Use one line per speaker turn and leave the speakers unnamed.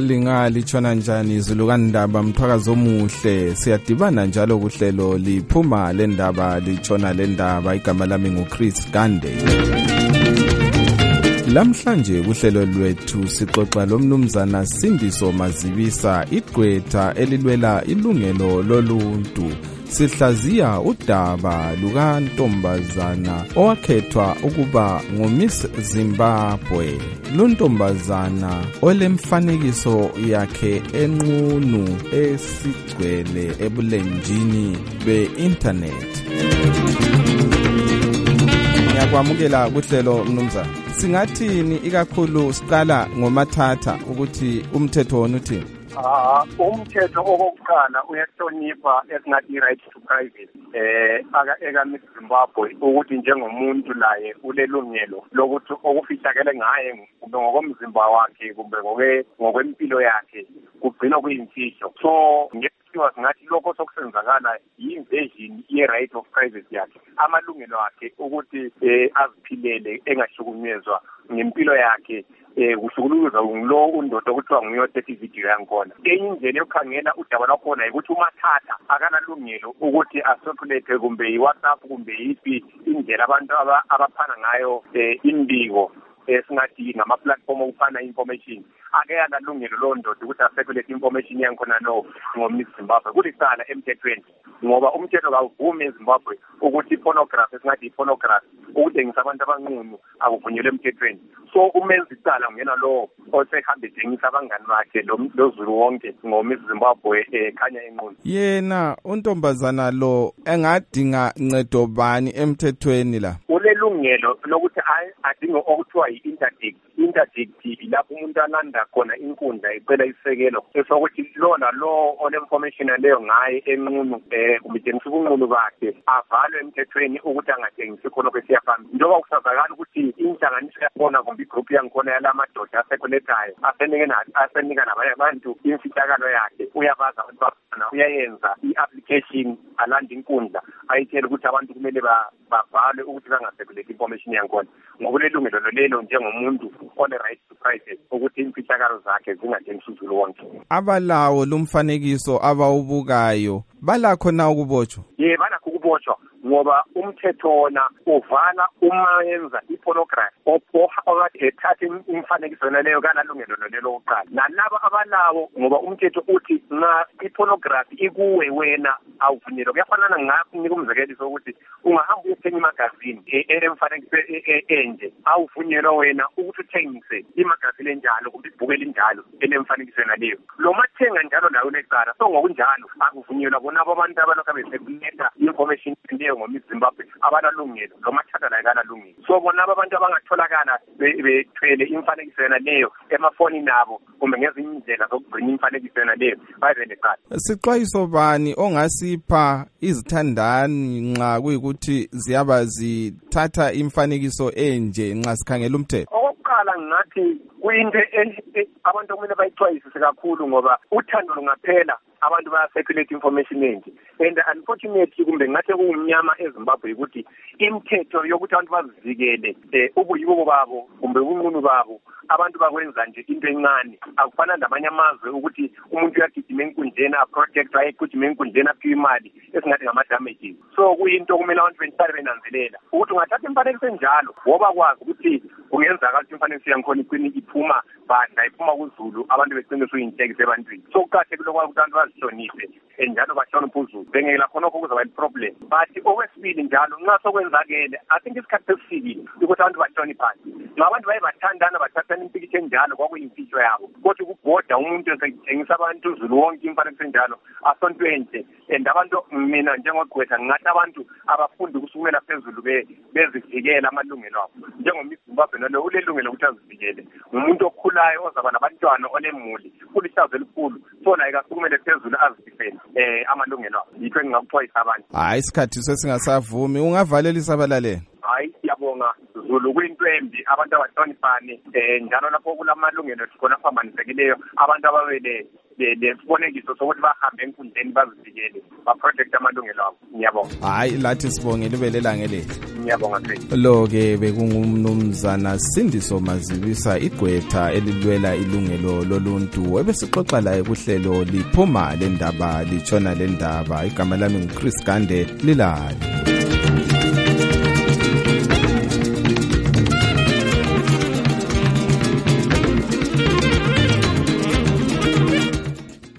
Litshona njani izulu kaNdaba Mthwakazi omuhle. Siyadibana njalo kuhlelo liphuma lendaba litshona lendaba. Igama lami nguChris Gande. Lamhlanje kuhlelo lwethu sixoxa lomnumzana Sindiso Mazibisa, igqwetha elilwela ilungelo loluntu. Sihlaziya udaba lukantombazana owakhethwa ukuba nguMiss Zimbabwe. Luntombazana olemfanekiso yakhe enqunu esigcwele ebulenjini be-internet. Ngiyakwamukela kuhlelo mnumzana. Singathini ikakhulu siqala ngomathatha ukuthi umthetho wona uthini?
Umthetho okokuqala uyahlonipha esingathi right to privacy eka Miss Zimbabwe ukuthi njengomuntu laye ulelungelo lokuthi okufihlakele ngaye kumbe ngokomzimba wakhe kumbe ngokwempilo yakhe kugcina kuyimfihlo. So ngesiwa singathi lokho sokusenzakala yi-invasion ye-right of privacy yakhe, amalungelo akhe ukuthi aziphilele engahlukunyezwa ngempilo yakhe kuhlukuluzwa ngulo undoda okuthiwa nguye othethe ividiyo yankhona. Enye indlela yokukhangela udaba lwakhona yikuthi umathatha akanalungelo ukuthi asirculate kumbe yi-WhatsApp kumbe yiphi indlela abantu abaphana ngayo imbiko esingathi ngama-platform okuphana information. Ake akalungelo lo ndoda ukuthi asirculate information yankhona no ngoMiss Zimbabwe. Kulicala emthethweni ngoba umthetho kawuvumi eZimbabwe ukuthi pornography esingathi i-pornography ukudengisa abantu abanqunu akuvunyelwe emthethweni. So umenza icala ngena lo osehambe edengisa abangani bakhe lo Zulu wonke ngoMiss Zimbabwe khanya enqunu.
Yena untombazana lo engadinga ncedo bani emthethweni la?
Ulelungelo lokuthi adinge okuthiwa yi-interdict. Interdict lapho umuntu alanda khona inkundla icela isekelo esokuthi lona lo ole-information leyo ngaye enqunu kumdengisa ubunqunu bakhe avalwe emthethweni ukuthi angadengisi khona kwesiyafana. Njengoba kusazakala ukuthi inhlanganiso yakhona kumbe igroup yankhona yalamadoda asekuletayo asenika nabanye abantu imfihlakalo yakhe uyabaza abantwana uyayenza i-application alanda inkundla ayitshela ukuthi abantu kumele bavalwe ukuthi bangasekuleti information yankhona ngokulelungelo lelo njengomuntu one-right to privacy ukuthi imfihlakalo zakhe zingadengisi uzulu wonke.
Abalawo lumfanekiso abawubukayo balakho na ukubotshwa?
Balakho ukubotshwa ngoba umthetho wona uvala uma yenza i-pornography ethatha imfanekiso leyo kanalungelo lelo oqala. Nalabo abalawo ngoba umthetho uthi nxa i-pornography ikuwe wena awuvunyelwa. Kuyafanana ngakunika umzekeliso ukuthi ungahamba uyothenga imagazini elemfanekiso enje awuvunyelwa wena ukuthi uthengise imagazini enjalo kumbe ibhuku elinjalo elemfanekiso leyo. Lo mathenga njalo nayo lecala so ngokunjalo akuvunyelwa bona abantu abalokhu besekuleta information leyo ngoMiss Zimbabwe abanalungelo lo mathatha laye kanalungelo. So bona abantu abangatholakala bethwele imfanekiso leyo emafonini abo kumbe ngezinye indlela zokugcina imfanekiso leyo baze lecala.
Sixwayiso bani ongasipha izithandani nxa kuyikuthi ziyaba zithatha imfanekiso enje nxa sikhangela umthetho?
Okokuqala ngathi kuyinto abantu kumele bayixwayisise kakhulu ngoba uthando lungaphela abantu baya-circulate information enje. And unfortunately kumbe ngathi kungumnyama eZimbabwe ukuthi imithetho yokuthi abantu bazivikele ubuyibo babo kumbe ubunqunu babo abantu bakwenza nje into encane. Akufana namanye amazwe ukuthi umuntu uyagijima enkundleni aprotect ayegijima enkundleni aphiwe imali esingathi ngama-damages. So kuyinto kumele abantu behlale benanzelela ukuthi ungathatha imfanekiso enjalo woba kwazi ukuthi kungenzakala ukuthi imfanekiso yankhona iphuma badla iphuma kuZulu abantu begcine suyinhlekisa ebantwini. So kuqakathekile ukuthi abantu bazihloniphe njalo bahloniphe uZulu. Bengela khonokho kuzaba i-problem. But okwesibili njalo nxa sokwenzakele I think isikhathi sesifikile ukuthi abantu bahloniphane. Nxa abantu bayebathandana bathathana impikitsho enjalo kwakuyimfihlo yabo kodwa ukubhoda umuntu esethengisa abantu uZulu wonke imfanekiso enjalo asonto enhle. And abantu mina njengogqwetha ngathi abantu abafundi kusukela phezulu bezivikela amalungelo abo njengoMiss Zimbabwe nalo ulelungelo ukuthi azivikele. Umuntu okhulayo ozaba nabantwana onemuli kulihlazo elikhulu so naye kasukumele phezulu azififele amalungelo abo. Yikho engingakuxwayisa abantu.
Hayi isikhathi sesingasavumi ungavalelisa abalaleli.
Hayi siyabonga Zulu kuyinto embi abantu abahloniphane njalo lapho kulamalungelo khona aphamanisekileyo abantu ababele lesibonekiso sokuthi bahambe enkundleni bazivikele baprotect amalungelo abo. Ngiyabonga.
Hayi lathi sibonge libelela ngelihle.
Ngiyabonga Chris.
Lo-ke bekungumnumzana Sindiso Mazibisa igqwetha elilwela ilungelo loluntu ebesixoxa laye kuhlelo liphuma le ndaba litshona le ndaba. Igama lami nguChris Gande lilali.